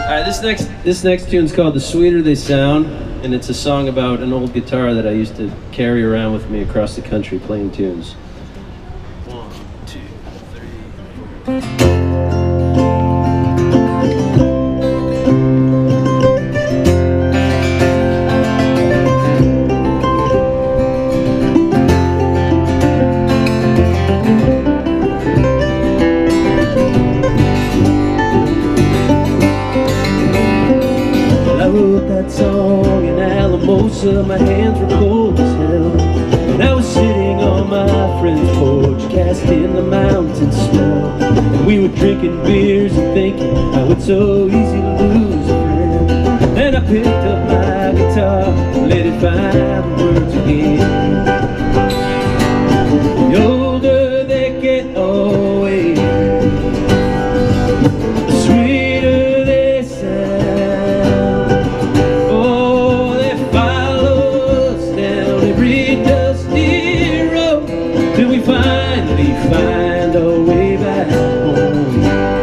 Alright, this next tune's called The Sweeter They Sound, and it's a song about an old guitar that I used to carry around with me across the country playing tunes. 1, 2, 3, 4. That song in Alamosa, my hands were cold as hell, and I was sitting on my friend's porch, casting the mountain smell. And we were drinking beers and thinking how it's so easy to lose a friend. And I picked up my guitar and let it find the words again. The older they get always, the sweeter they sound. Find our way back home.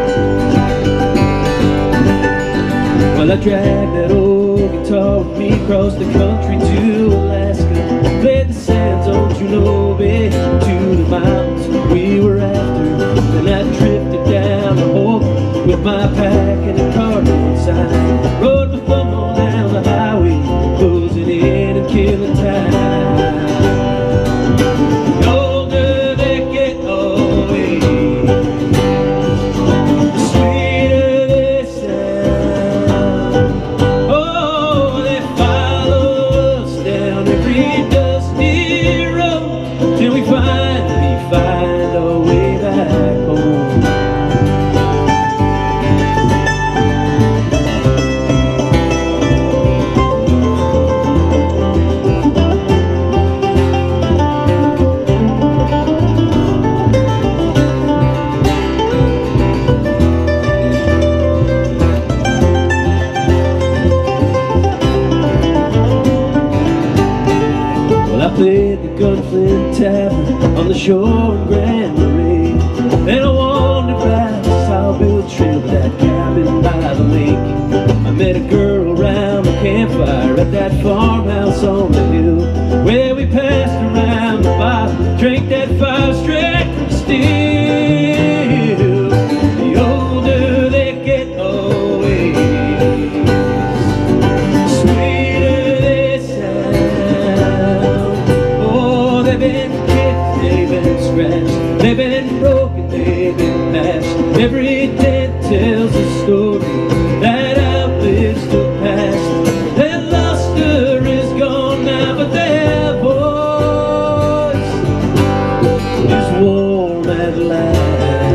Well, I dragged that old guitar with me across the country to Alaska, played the sands on Juneau Bay to the mountains we were after. Then I drifted down the Hope with my pack and a cargo inside. Rode my thumb on down the highway, closing in and killing time. I played the Gunflint Tavern on the shore in Grand Marais. Then I wandered back the Sawbill Trail to that cabin by the lake. I met a girl around the campfire at that farmhouse on the hill, where we passed around the bottle, drank that fire straight from the still. The older they get always, the sweeter they sound. They've been kicked, they've been scratched, they've been broken, they've been patched. Every dent tells a story that outlives the past. Their luster is gone now, but their voice is warm at last.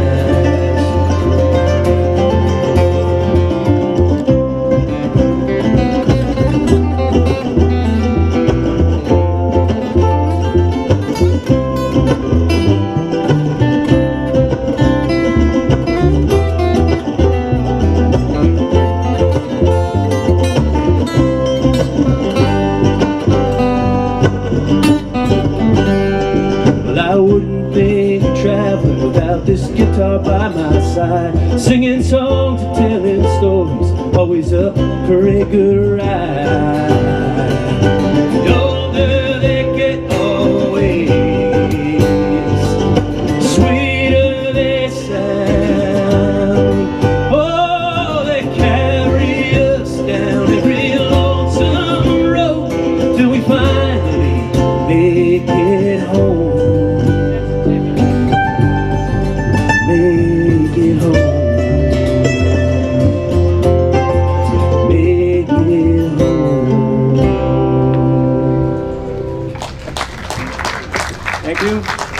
I wouldn't think of traveling without this guitar by my side, singing songs and telling stories, always up for a good ride. The older they get always, the sweeter they sound. Oh, they carry us down every lonesome road till we finally make it home. Make it home. Make it home. Thank you.